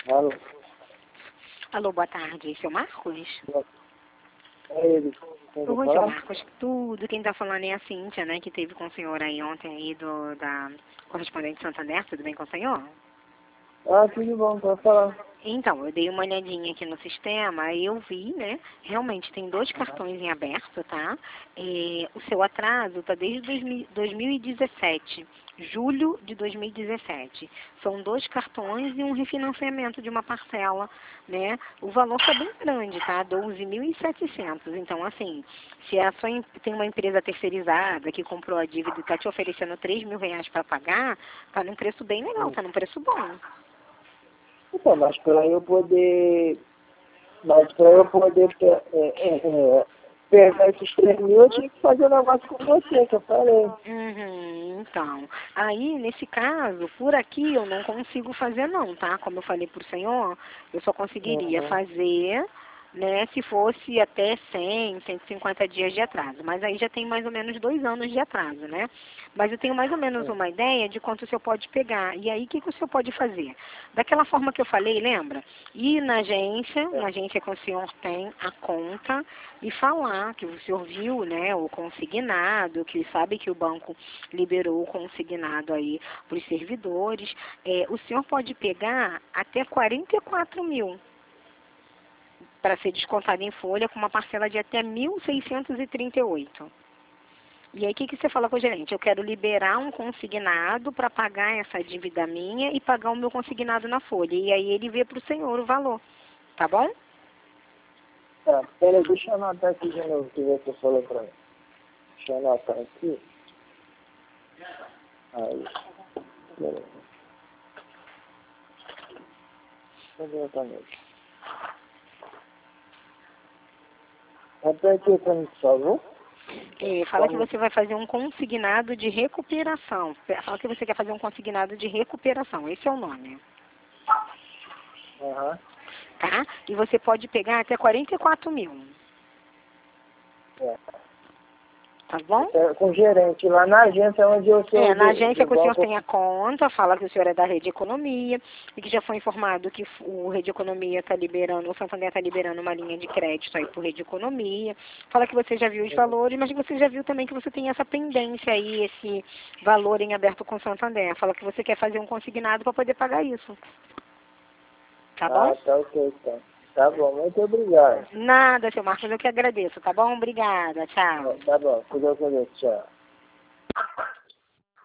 Alô? Alô, boa tarde. Seu Marcos? É ele. Quem vai Oi, seu falar? Marcos. Tudo. Quem tá falando é a Cíntia, né? Que teve com o senhor aí ontem aí da correspondente Santander. Tudo bem com o senhor? Ah, tudo bom, pode falar. Então, eu dei uma olhadinha aqui no sistema e eu vi, né? Realmente tem 2 cartões em aberto, tá? O seu atraso está desde 2017, julho de 2017. São 2 cartões e um refinanciamento de uma parcela, né? O valor está bem grande, tá? 12.700. Então, assim, se a sua tem uma empresa terceirizada que comprou a dívida e está te oferecendo R$ 3.000 para pagar, tá num preço bem legal, tá num preço bom. Então, mas para eu poder... Mas para eu poder pegar esses 3.000, eu tinha que fazer um negócio com você, que eu falei. Então, aí nesse caso, por aqui eu não consigo fazer não, tá? Como eu falei pro senhor, eu só conseguiria Uhum. fazer, né, se fosse até 100, 150 dias de atraso. Mas aí já tem mais ou menos 2 anos de atraso, né? Mas eu tenho mais ou menos uma ideia de quanto o senhor pode pegar. E aí, o que o senhor pode fazer? Daquela forma que eu falei, lembra? Ir na agência que o senhor tem a conta, e falar que o senhor viu, né, o consignado, que sabe que o banco liberou o consignado aí para os servidores. O senhor pode pegar até 44 mil para ser descontado em folha com uma parcela de até 1.638. E aí, o que você fala com o gerente? Eu quero liberar um consignado para pagar essa dívida minha e pagar o meu consignado na folha. E aí ele vê para o senhor o valor. Tá bom? Tá, peraí, deixa eu anotar aqui de novo o que você falou para mim. Deixa eu anotar aqui. Aí, beleza. Cadê a caneta? Repete aí para mim, por favor. Fala que você vai fazer um consignado de recuperação. Fala que você quer fazer um consignado de recuperação. Esse é o nome. Aham. Tá? E você pode pegar até 44 mil. É. Tá bom? Com o gerente, lá na agência onde eu sou Na agência do que o senhor banco. tem a conta, fala que o senhor é da Rede Economia e que já foi informado que o Rede Economia está liberando, o Santander está liberando uma linha de crédito aí por Rede Economia. Fala que você já viu os valores, mas que você já viu também que você tem essa pendência aí, esse valor em aberto com o Santander. Fala que você quer fazer um consignado para poder pagar isso. Tá bom? Ah, tá ok, tá. Tá bom, muito obrigado. Nada, seu Marcos, eu que agradeço, tá bom? Obrigada, tchau. Tá bom, cuidado com Deus, tchau.